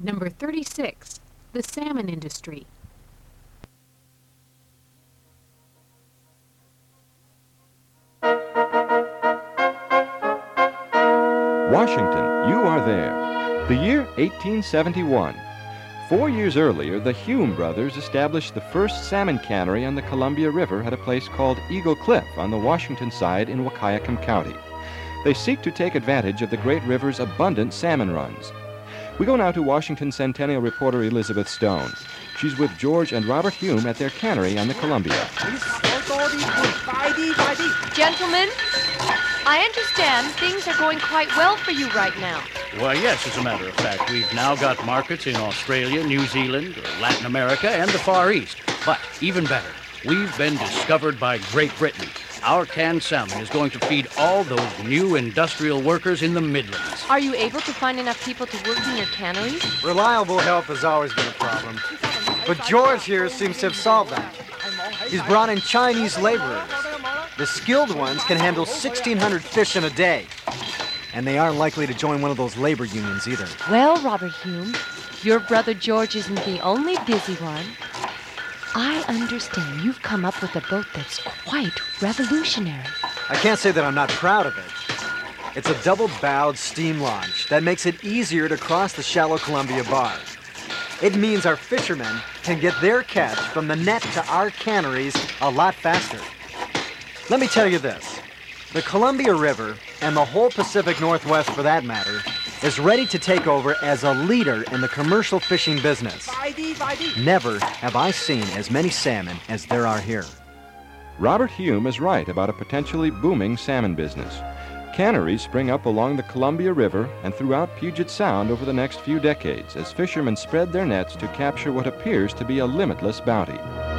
Number 36, the salmon industry. Washington, you are there. The year 1871. 4 years earlier, the Hume brothers established the first salmon cannery on the Columbia River at a place called Eagle Cliff on the Washington side in Wahkiakum County. They seek to take advantage of the great river's abundant salmon runs. We go now to Washington Centennial reporter Elizabeth Stone. She's with George and Robert Hume at their cannery on the Columbia. Gentlemen, I understand things are going quite well for you right now. Why, yes, as a matter of fact. We've now got markets in Australia, New Zealand, Latin America, and the Far East. But even better, we've been discovered by Great Britain. Our canned salmon is going to feed all those new industrial workers in the Midlands. Are you able to find enough people to work in your canneries? Reliable help has always been a problem. But George here seems to have solved that. He's brought in Chinese laborers. The skilled ones can handle 1,600 fish in a day. And they aren't likely to join one of those labor unions either. Well, Robert Hume, your brother George isn't the only busy one. I understand you've come up with a boat that's quite revolutionary. I can't say that I'm not proud of it. It's a double-bowed steam launch that makes it easier to cross the shallow Columbia Bar. It means our fishermen can get their catch from the net to our canneries a lot faster. Let me tell you this. The Columbia River, and the whole Pacific Northwest for that matter, is ready to take over as a leader in the commercial fishing business. Never have I seen as many salmon as there are here. Robert Hume is right about a potentially booming salmon business. Canneries spring up along the Columbia River and throughout Puget Sound over the next few decades as fishermen spread their nets to capture what appears to be a limitless bounty.